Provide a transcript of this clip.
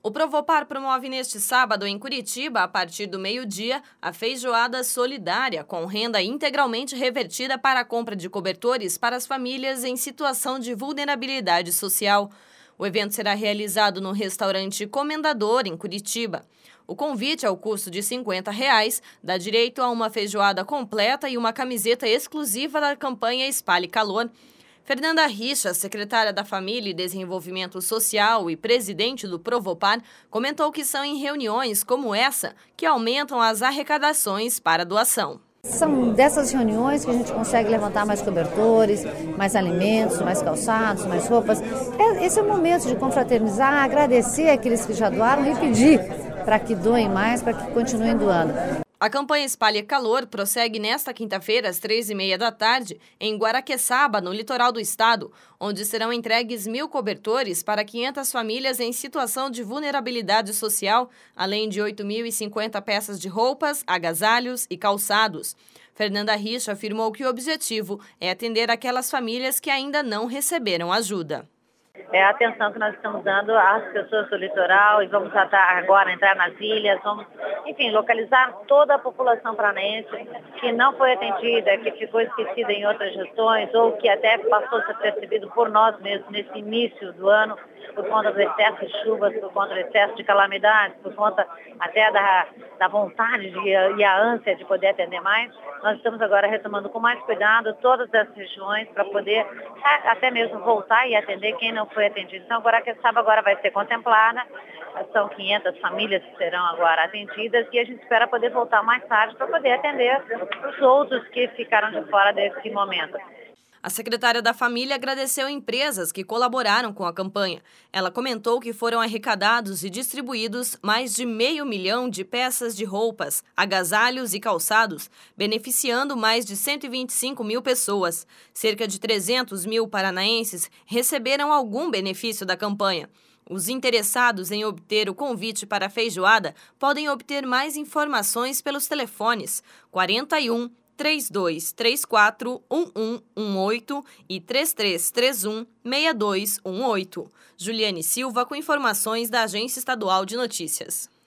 O Provopar promove neste sábado em Curitiba, a partir do meio-dia, a feijoada solidária, com renda integralmente revertida para a compra de cobertores para as famílias em situação de vulnerabilidade social. O evento será realizado no restaurante Comendador, em Curitiba. O convite, ao custo de R$ 50, dá direito a uma feijoada completa e uma camiseta exclusiva da campanha Espalhe Calor. Fernanda Richa, secretária da Família e Desenvolvimento Social e presidente do Provopar, comentou que são em reuniões como essa que aumentam as arrecadações para a doação. São dessas reuniões que a gente consegue levantar mais cobertores, mais alimentos, mais calçados, mais roupas. Esse é o momento de confraternizar, agradecer àqueles que já doaram e pedir para que doem mais, para que continuem doando. A campanha Espalhe Calor prossegue nesta quinta-feira, às 15h30 da tarde, em Guaraqueçaba, no litoral do estado, onde serão entregues 1.000 cobertores para 500 famílias em situação de vulnerabilidade social, além de 8.050 peças de roupas, agasalhos e calçados. Fernanda Richa afirmou que o objetivo é atender aquelas famílias que ainda não receberam ajuda. É a atenção que nós estamos dando às pessoas do litoral e vamos agora entrar nas ilhas, vamos, enfim, localizar toda a população paranaense que não foi atendida, que ficou esquecida em outras gestões ou que até passou a ser percebido por nós mesmos nesse início do ano, por conta do excesso de chuvas, por conta do excesso de calamidades, por conta até da vontade e a ânsia de poder atender mais. Nós estamos agora retomando com mais cuidado todas as regiões para poder até mesmo voltar e atender quem não foi atendido. Então, Guaraqueçaba agora vai ser contemplada, são 500 famílias que serão agora atendidas e a gente espera poder voltar mais tarde para poder atender os outros que ficaram de fora desse momento. A secretária da Família agradeceu empresas que colaboraram com a campanha. Ela comentou que foram arrecadados e distribuídos mais de 500 mil de peças de roupas, agasalhos e calçados, beneficiando mais de 125 mil pessoas. Cerca de 300 mil paranaenses receberam algum benefício da campanha. Os interessados em obter o convite para a feijoada podem obter mais informações pelos telefones 41 3234 1118 e 3331 6218. Juliane Silva com informações da Agência Estadual de Notícias.